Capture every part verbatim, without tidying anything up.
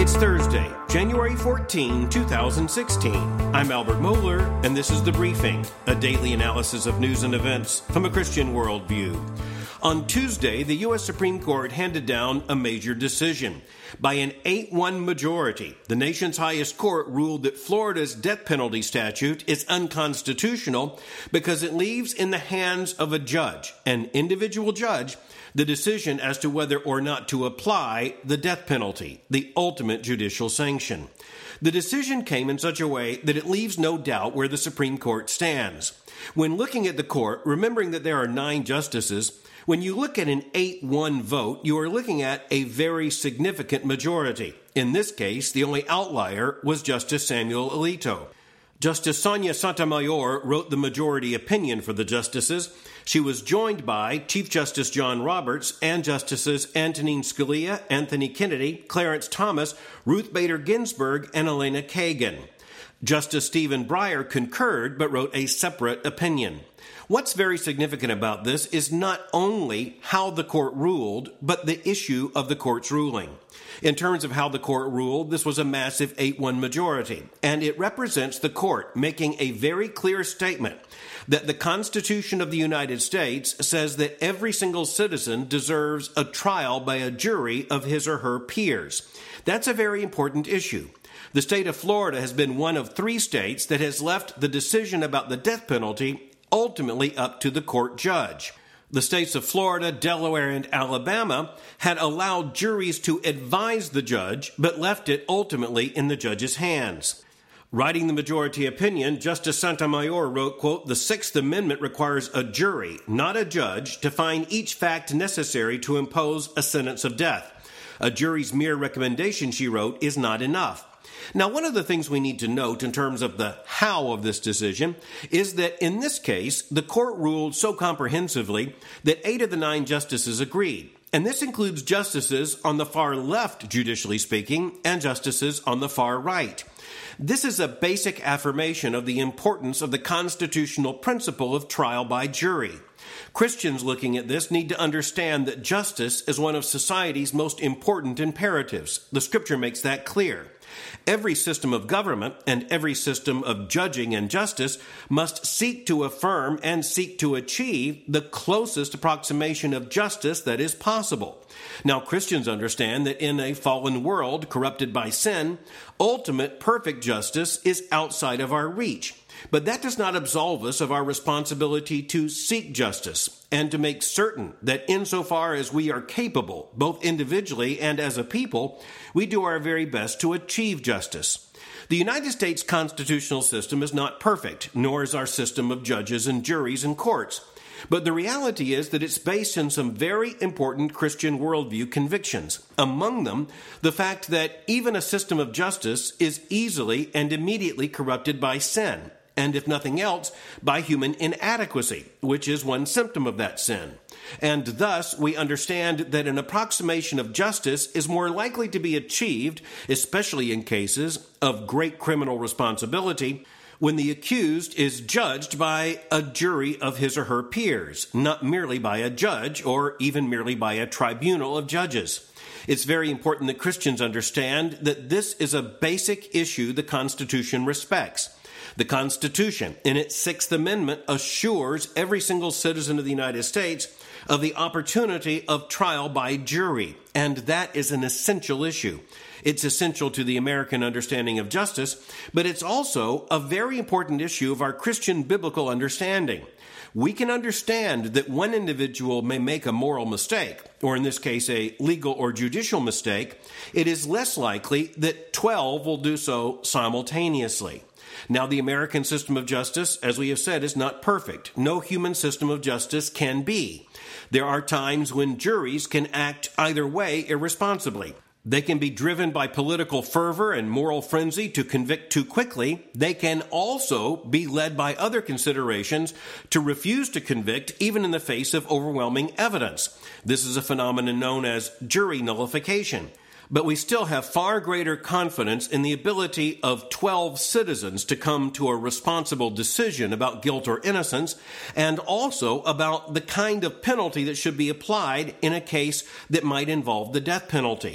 It's Thursday, January fourteenth, twenty sixteen. I'm Albert Mohler, and this is The Briefing, a daily analysis of news and events from a Christian worldview. On Tuesday, the U S Supreme Court handed down a major decision. By an eight one majority, the nation's highest court ruled that Florida's death penalty statute is unconstitutional because it leaves in the hands of a judge, an individual judge, the decision as to whether or not to apply the death penalty, the ultimate judicial sanction. The decision came in such a way that it leaves no doubt where the Supreme Court stands. When looking at the court, remembering that there are nine justices, when you look at an eight one vote, you are looking at a very significant majority. In this case, the only outlier was Justice Samuel Alito. Justice Sonia Sotomayor wrote the majority opinion for the justices. She was joined by Chief Justice John Roberts and Justices Antonin Scalia, Anthony Kennedy, Clarence Thomas, Ruth Bader Ginsburg, and Elena Kagan. Justice Stephen Breyer concurred but wrote a separate opinion. What's very significant about this is not only how the court ruled, but the issue of the court's ruling. In terms of how the court ruled, this was a massive eight one majority, and it represents the court making a very clear statement that the Constitution of the United States says that every single citizen deserves a trial by a jury of his or her peers. That's a very important issue. The state of Florida has been one of three states that has left the decision about the death penalty ultimately up to the court judge. The states of Florida, Delaware, and Alabama had allowed juries to advise the judge, but left it ultimately in the judge's hands. Writing the majority opinion, Justice Sotomayor wrote, quote, "The Sixth Amendment requires a jury, not a judge, to find each fact necessary to impose a sentence of death. A jury's mere recommendation," she wrote, "is not enough." Now, one of the things we need to note in terms of the how of this decision is that in this case, the court ruled so comprehensively that eight of the nine justices agreed. And this includes justices on the far left, judicially speaking, and justices on the far right. This is a basic affirmation of the importance of the constitutional principle of trial by jury. Christians looking at this need to understand that justice is one of society's most important imperatives. The scripture makes that clear. Every system of government and every system of judging and justice must seek to affirm and seek to achieve the closest approximation of justice that is possible. Now, Christians understand that in a fallen world corrupted by sin, ultimate perfect justice is outside of our reach. But that does not absolve us of our responsibility to seek justice and to make certain that insofar as we are capable, both individually and as a people, we do our very best to achieve justice. The United States constitutional system is not perfect, nor is our system of judges and juries and courts. But the reality is that it's based on some very important Christian worldview convictions. Among them, the fact that even a system of justice is easily and immediately corrupted by sin, and if nothing else, by human inadequacy, which is one symptom of that sin. And thus, we understand that an approximation of justice is more likely to be achieved, especially in cases of great criminal responsibility, when the accused is judged by a jury of his or her peers, not merely by a judge or even merely by a tribunal of judges. It's very important that Christians understand that this is a basic issue the Constitution respects. The Constitution, in its Sixth Amendment, assures every single citizen of the United States of the opportunity of trial by jury, and that is an essential issue. It's essential to the American understanding of justice, but it's also a very important issue of our Christian biblical understanding. We can understand that one individual may make a moral mistake, or in this case, a legal or judicial mistake. It is less likely that twelve will do so simultaneously. Now, the American system of justice, as we have said, is not perfect. No human system of justice can be. There are times when juries can act either way irresponsibly. They can be driven by political fervor and moral frenzy to convict too quickly. They can also be led by other considerations to refuse to convict even in the face of overwhelming evidence. This is a phenomenon known as jury nullification. But we still have far greater confidence in the ability of twelve citizens to come to a responsible decision about guilt or innocence, and also about the kind of penalty that should be applied in a case that might involve the death penalty.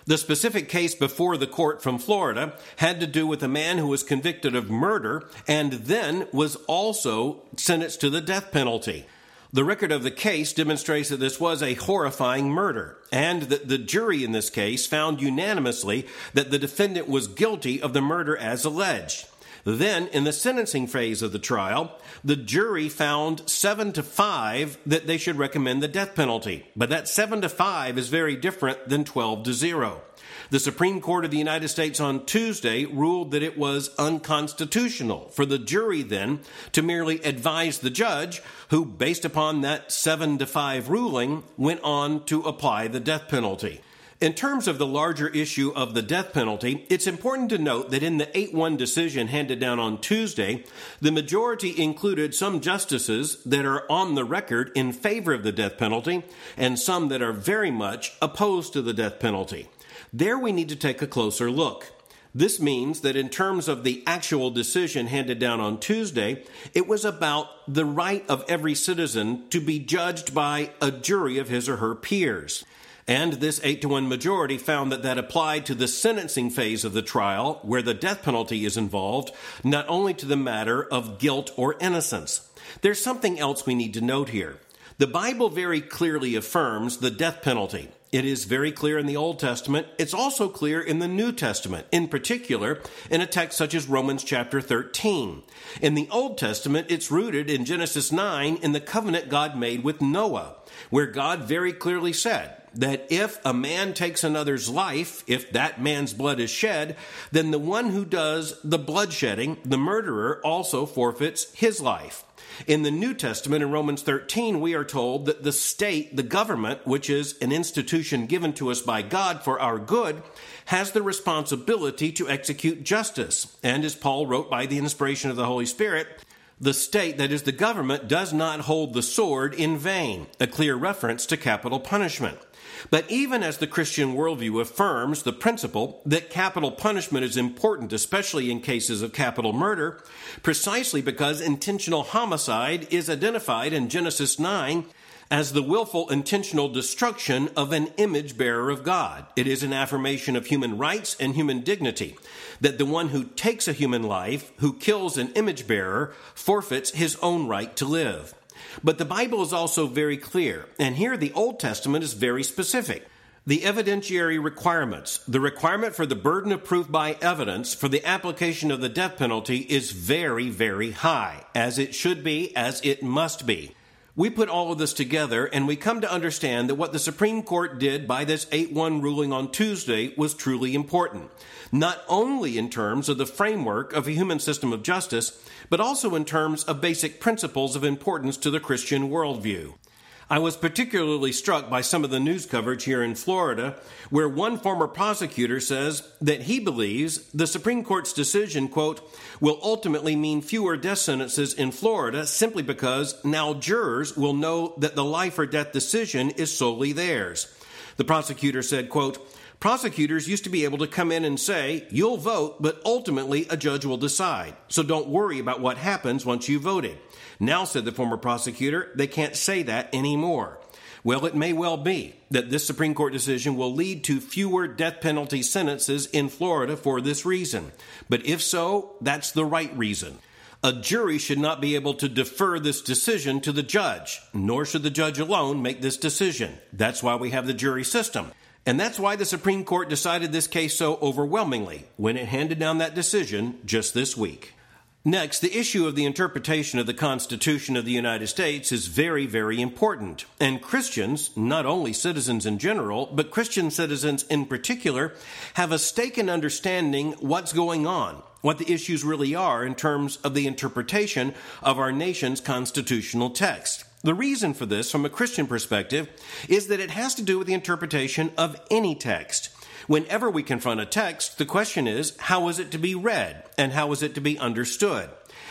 The specific case before the court from Florida had to do with a man who was convicted of murder and then was also sentenced to the death penalty. The record of the case demonstrates that this was a horrifying murder, and that the jury in this case found unanimously that the defendant was guilty of the murder as alleged. Then, in the sentencing phase of the trial, the jury found seven to five that they should recommend the death penalty. But that seven to five is very different than twelve to zero. The Supreme Court of the United States on Tuesday ruled that it was unconstitutional for the jury then to merely advise the judge, who, based upon that seven to five ruling, went on to apply the death penalty. In terms of the larger issue of the death penalty, it's important to note that in the eight one decision handed down on Tuesday, the majority included some justices that are on the record in favor of the death penalty and some that are very much opposed to the death penalty. There we need to take a closer look. This means that in terms of the actual decision handed down on Tuesday, it was about the right of every citizen to be judged by a jury of his or her peers. And this eight to one majority found that that applied to the sentencing phase of the trial, where the death penalty is involved, not only to the matter of guilt or innocence. There's something else we need to note here. The Bible very clearly affirms the death penalty. It is very clear in the Old Testament. It's also clear in the New Testament, in particular in a text such as Romans chapter thirteen. In the Old Testament, it's rooted in Genesis nine in the covenant God made with Noah, where God very clearly said that if a man takes another's life, if that man's blood is shed, then the one who does the bloodshedding, the murderer, also forfeits his life. In the New Testament, in Romans thirteen, we are told that the state, the government, which is an institution given to us by God for our good, has the responsibility to execute justice. And as Paul wrote by the inspiration of the Holy Spirit, the state, that is the government, does not hold the sword in vain, a clear reference to capital punishment. But even as the Christian worldview affirms the principle that capital punishment is important, especially in cases of capital murder, precisely because intentional homicide is identified in Genesis nine as the willful intentional destruction of an image bearer of God. It is an affirmation of human rights and human dignity, that the one who takes a human life, who kills an image bearer, forfeits his own right to live. But the Bible is also very clear, and here the Old Testament is very specific. The evidentiary requirements, the requirement for the burden of proof by evidence for the application of the death penalty is very, very high, as it should be, as it must be. We put all of this together and we come to understand that what the Supreme Court did by this eight one ruling on Tuesday was truly important, not only in terms of the framework of a human system of justice, but also in terms of basic principles of importance to the Christian worldview. I was particularly struck by some of the news coverage here in Florida, where one former prosecutor says that he believes the Supreme Court's decision, quote, will ultimately mean fewer death sentences in Florida simply because now jurors will know that the life or death decision is solely theirs. The prosecutor said, quote, prosecutors used to be able to come in and say, you'll vote, but ultimately a judge will decide. So don't worry about what happens once you voted. Now, said the former prosecutor, they can't say that anymore. Well, it may well be that this Supreme Court decision will lead to fewer death penalty sentences in Florida for this reason. But if so, that's the right reason. A jury should not be able to defer this decision to the judge, nor should the judge alone make this decision. That's why we have the jury system. And that's why the Supreme Court decided this case so overwhelmingly when it handed down that decision just this week. Next, the issue of the interpretation of the Constitution of the United States is very, very important. And Christians, not only citizens in general, but Christian citizens in particular, have a stake in understanding what's going on, what the issues really are in terms of the interpretation of our nation's constitutional text. The reason for this, from a Christian perspective, is that it has to do with the interpretation of any text. Whenever we confront a text, the question is, how is it to be read and how is it to be understood?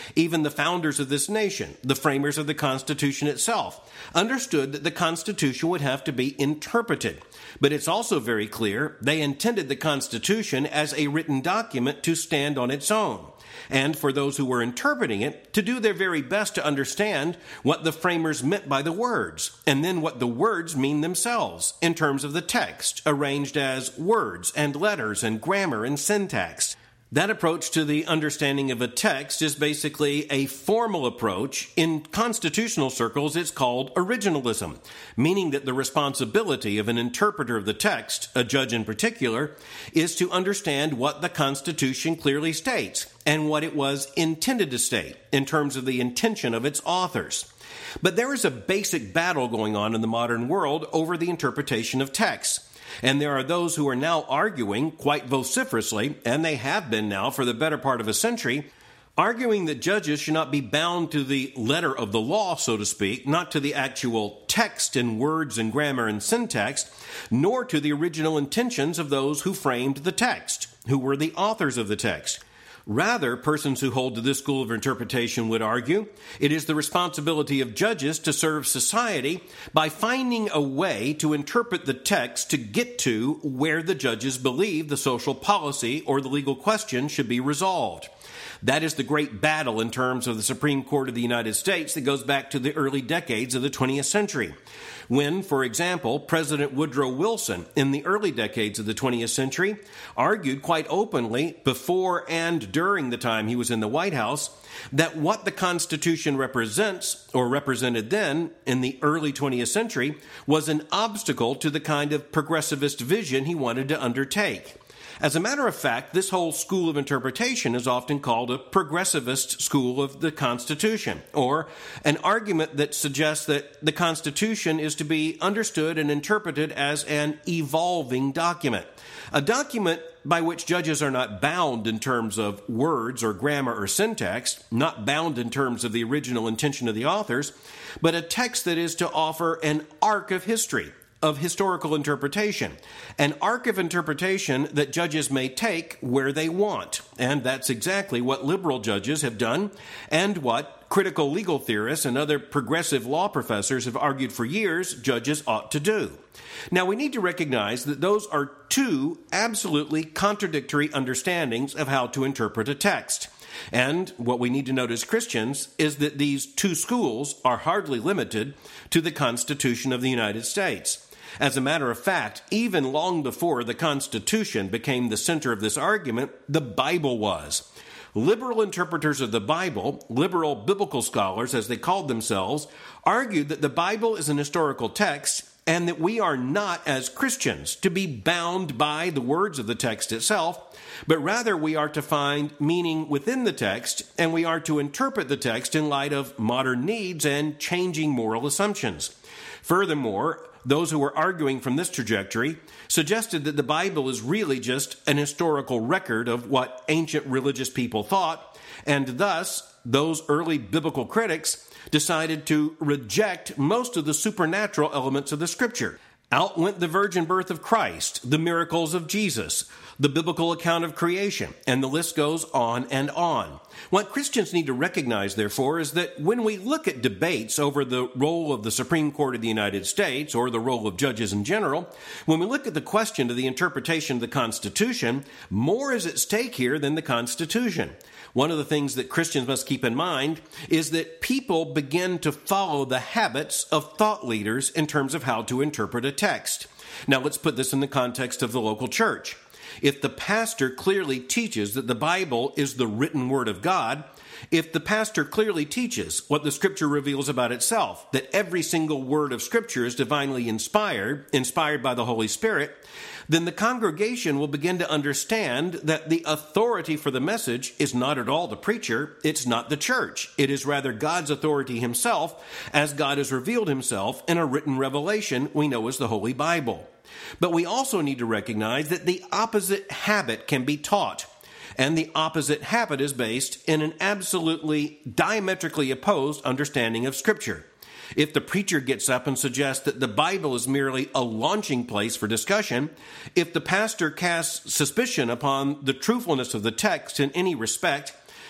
Even the founders of this nation, the framers of the Constitution itself, understood that the Constitution would have to be interpreted. But it's also very clear they intended the Constitution as a written document to stand on its own, and for those who were interpreting it to do their very best to understand what the framers meant by the words, and then what the words mean themselves in terms of the text, arranged as words and letters and grammar and syntax. That approach to the understanding of a text is basically a formal approach. In constitutional circles, it's called originalism, meaning that the responsibility of an interpreter of the text, a judge in particular, is to understand what the Constitution clearly states and what it was intended to state in terms of the intention of its authors. But there is a basic battle going on in the modern world over the interpretation of texts. And there are those who are now arguing quite vociferously, and they have been now for the better part of a century, arguing that judges should not be bound to the letter of the law, so to speak, not to the actual text in words and grammar and syntax, nor to the original intentions of those who framed the text, who were the authors of the text. Rather, persons who hold to this school of interpretation would argue it is the responsibility of judges to serve society by finding a way to interpret the text to get to where the judges believe the social policy or the legal question should be resolved. That is the great battle in terms of the Supreme Court of the United States that goes back to the early decades of the twentieth century. When, for example, President Woodrow Wilson, in the early decades of the twentieth century, argued quite openly before and during the time he was in the White House that what the Constitution represents, or represented then in the early twentieth century, was an obstacle to the kind of progressivist vision he wanted to undertake. As a matter of fact, this whole school of interpretation is often called a progressivist school of the Constitution, or an argument that suggests that the Constitution is to be understood and interpreted as an evolving document, a document by which judges are not bound in terms of words or grammar or syntax, not bound in terms of the original intention of the authors, but a text that is to offer an arc of history, of historical interpretation, an arc of interpretation that judges may take where they want. And that's exactly what liberal judges have done, and what critical legal theorists and other progressive law professors have argued for years judges ought to do. Now, we need to recognize that those are two absolutely contradictory understandings of how to interpret a text. And what we need to note as Christians is that these two schools are hardly limited to the Constitution of the United States. As a matter of fact, even long before the Constitution became the center of this argument, the Bible was. Liberal interpreters of the Bible, liberal biblical scholars as they called themselves, argued that the Bible is an historical text and that we are not, as Christians, to be bound by the words of the text itself, but rather we are to find meaning within the text, and we are to interpret the text in light of modern needs and changing moral assumptions. Furthermore, those who were arguing from this trajectory suggested that the Bible is really just an historical record of what ancient religious people thought, and thus those early biblical critics decided to reject most of the supernatural elements of the Scripture. Out went the virgin birth of Christ, the miracles of Jesus, the biblical account of creation, and the list goes on and on. What Christians need to recognize, therefore, is that when we look at debates over the role of the Supreme Court of the United States, or the role of judges in general, when we look at the question of the interpretation of the Constitution, more is at stake here than the Constitution. One of the things that Christians must keep in mind is that people begin to follow the habits of thought leaders in terms of how to interpret a text. Now, let's put this in the context of the local church. If the pastor clearly teaches that the Bible is the written word of God, if the pastor clearly teaches what the Scripture reveals about itself, that every single word of Scripture is divinely inspired, inspired by the Holy Spirit, then the congregation will begin to understand that the authority for the message is not at all the preacher, it's not the church. It is rather God's authority himself, as God has revealed himself in a written revelation we know as the Holy Bible. But we also need to recognize that the opposite habit can be taught. And the opposite habit is based in an absolutely diametrically opposed understanding of Scripture. If the preacher gets up and suggests that the Bible is merely a launching place for discussion, if the pastor casts suspicion upon the truthfulness of the text in any respect,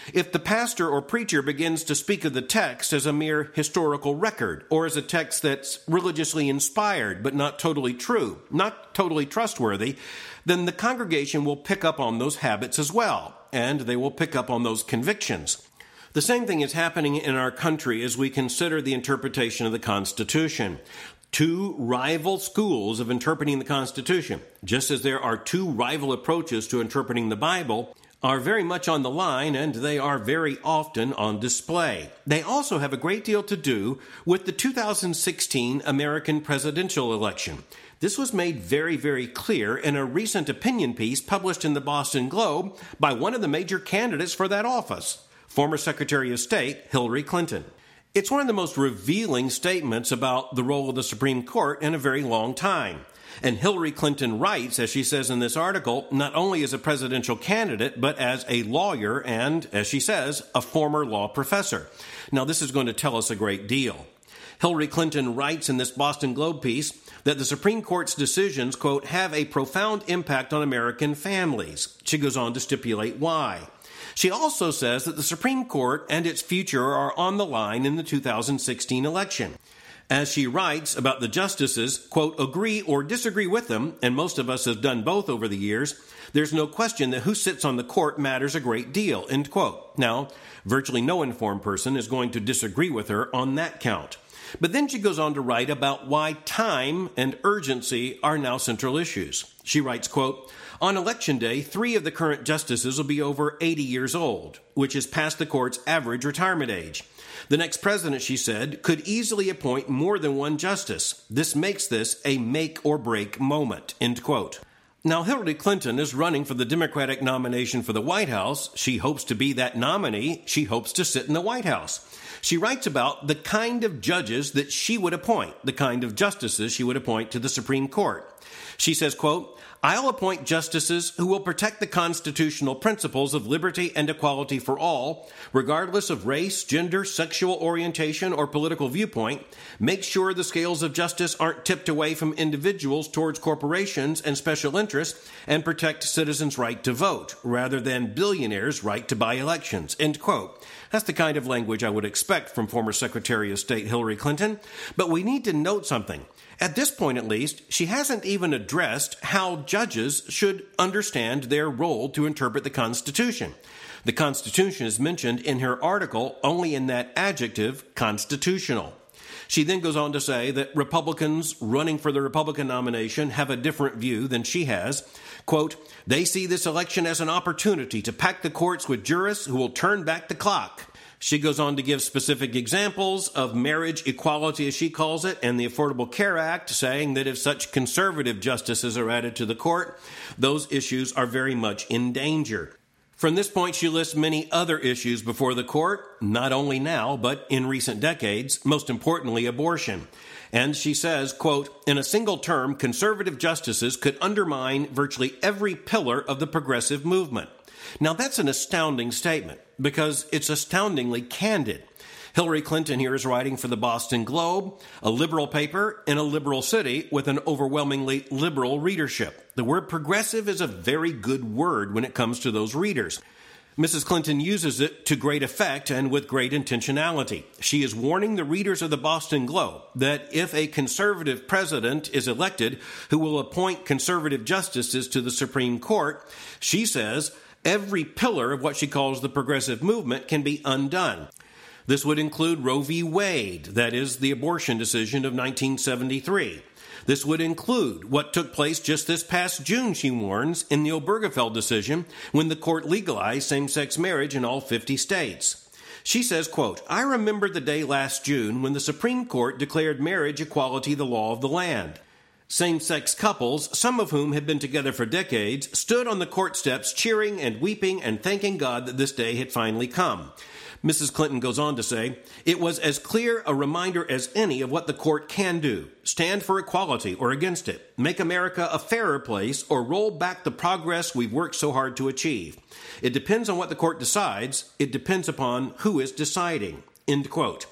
if the pastor or preacher begins to speak of the text as a mere historical record, or as a text that's religiously inspired but not totally true, not totally trustworthy, then the congregation will pick up on those habits as well, and they will pick up on those convictions. The same thing is happening in our country as we consider the interpretation of the Constitution. Two rival schools of interpreting the Constitution, just as there are two rival approaches to interpreting the Bible, are very much on the line, and they are very often on display. They also have a great deal to do with the two thousand sixteen American presidential election. This was made very, very clear in a recent opinion piece published in the Boston Globe by one of the major candidates for that office, former Secretary of State Hillary Clinton. It's one of the most revealing statements about the role of the Supreme Court in a very long time. And Hillary Clinton writes, as she says in this article, not only as a presidential candidate, but as a lawyer and, as she says, a former law professor. Now, this is going to tell us a great deal. Hillary Clinton writes in this Boston Globe piece that the Supreme Court's decisions, quote, have a profound impact on American families. She goes on to stipulate why. She also says that the Supreme Court and its future are on the line in the two thousand sixteen election. As she writes about the justices, quote, agree or disagree with them, and most of us have done both over the years, there's no question that who sits on the court matters a great deal, end quote. Now, virtually no informed person is going to disagree with her on that count. But then she goes on to write about why time and urgency are now central issues. She writes, quote, on Election Day, three of the current justices will be over eighty years old, which is past the court's average retirement age. The next president, she said, could easily appoint more than one justice. This makes this a make-or-break moment, end quote. Now, Hillary Clinton is running for the Democratic nomination for the White House. She hopes to be that nominee. She hopes to sit in the White House. She writes about the kind of judges that she would appoint, the kind of justices she would appoint to the Supreme Court. She says, quote, I'll appoint justices who will protect the constitutional principles of liberty and equality for all, regardless of race, gender, sexual orientation, or political viewpoint, make sure the scales of justice aren't tipped away from individuals towards corporations and special interests, and protect citizens' right to vote, rather than billionaires' right to buy elections, end quote. That's the kind of language I would expect from former Secretary of State Hillary Clinton. But we need to note something. At this point, at least, she hasn't even addressed how judges should understand their role to interpret the Constitution. The Constitution is mentioned in her article only in that adjective, constitutional. She then goes on to say that Republicans running for the Republican nomination have a different view than she has. Quote, they see this election as an opportunity to pack the courts with jurists who will turn back the clock. She goes on to give specific examples of marriage equality, as she calls it, and the Affordable Care Act, saying that if such conservative justices are added to the court, those issues are very much in danger. From this point, she lists many other issues before the court, not only now, but in recent decades, most importantly, abortion. And she says, quote, in a single term, conservative justices could undermine virtually every pillar of the progressive movement. Now, that's an astounding statement because it's astoundingly candid. Hillary Clinton here is writing for the Boston Globe, a liberal paper in a liberal city with an overwhelmingly liberal readership. The word progressive is a very good word when it comes to those readers. Missus Clinton uses it to great effect and with great intentionality. She is warning the readers of the Boston Globe that if a conservative president is elected who will appoint conservative justices to the Supreme Court, she says every pillar of what she calls the progressive movement can be undone. This would include Roe v. Wade, that is, the abortion decision of nineteen seventy-three. This would include what took place just this past June, she warns, in the Obergefell decision when the court legalized same-sex marriage in all fifty states. She says, quote, I remember the day last June when the Supreme Court declared marriage equality the law of the land. Same-sex couples, some of whom had been together for decades, stood on the court steps cheering and weeping and thanking God that this day had finally come. Missus Clinton goes on to say, it was as clear a reminder as any of what the court can do. Stand for equality or against it. Make America a fairer place or roll back the progress we've worked so hard to achieve. It depends on what the court decides. It depends upon who is deciding. End quote.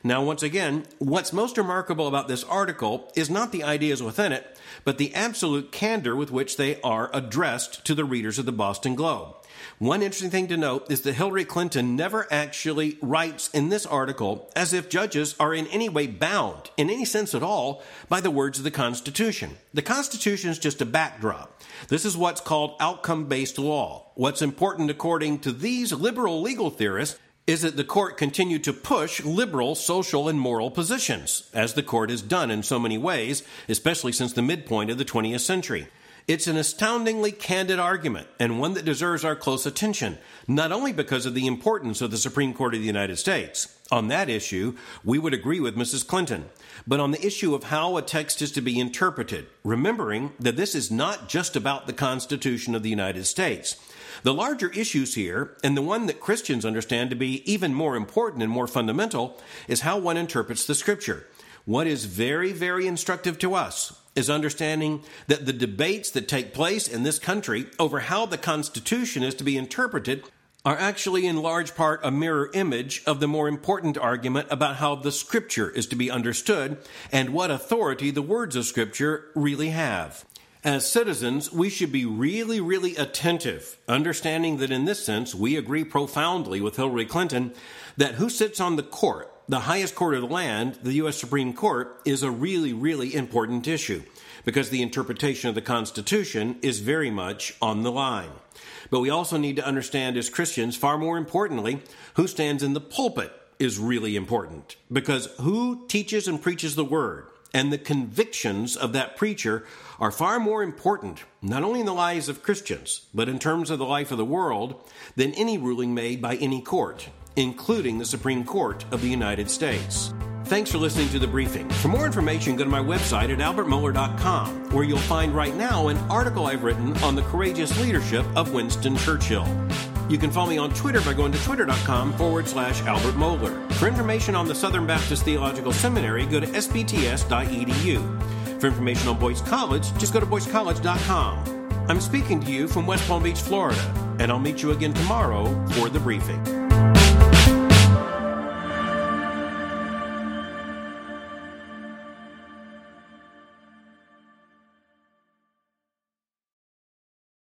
Now, once again, what's most remarkable about this article is not the ideas within it, but the absolute candor with which they are addressed to the readers of the Boston Globe. One interesting thing to note is that Hillary Clinton never actually writes in this article as if judges are in any way bound, in any sense at all, by the words of the Constitution. The Constitution is just a backdrop. This is what's called outcome-based law. What's important, according to these liberal legal theorists, is that the court continue to push liberal social and moral positions, as the court has done in so many ways, especially since the midpoint of the twentieth century. It's an astoundingly candid argument, and one that deserves our close attention, not only because of the importance of the Supreme Court of the United States. On that issue, we would agree with Missus Clinton, but on the issue of how a text is to be interpreted, remembering that this is not just about the Constitution of the United States. The larger issues here, and the one that Christians understand to be even more important and more fundamental, is how one interprets the Scripture. What is very, very instructive to us is understanding that the debates that take place in this country over how the Constitution is to be interpreted are actually in large part a mirror image of the more important argument about how the Scripture is to be understood and what authority the words of Scripture really have. As citizens, we should be really, really attentive, understanding that in this sense, we agree profoundly with Hillary Clinton that who sits on the court, the highest court of the land, the U S Supreme Court, is a really, really important issue because the interpretation of the Constitution is very much on the line. But we also need to understand as Christians, far more importantly, who stands in the pulpit is really important because who teaches and preaches the Word and the convictions of that preacher are far more important, not only in the lives of Christians, but in terms of the life of the world, than any ruling made by any court, including the Supreme Court of the United States. Thanks for listening to The Briefing. For more information, go to my website at albert mohler dot com, where you'll find right now an article I've written on the courageous leadership of Winston Churchill. You can follow me on Twitter by going to twitter.com forward slash Albert Mohler. For information on the Southern Baptist Theological Seminary, go to s b t s dot e d u. For information on Boyce College, just go to boyce college dot com. I'm speaking to you from West Palm Beach, Florida, and I'll meet you again tomorrow for The Briefing.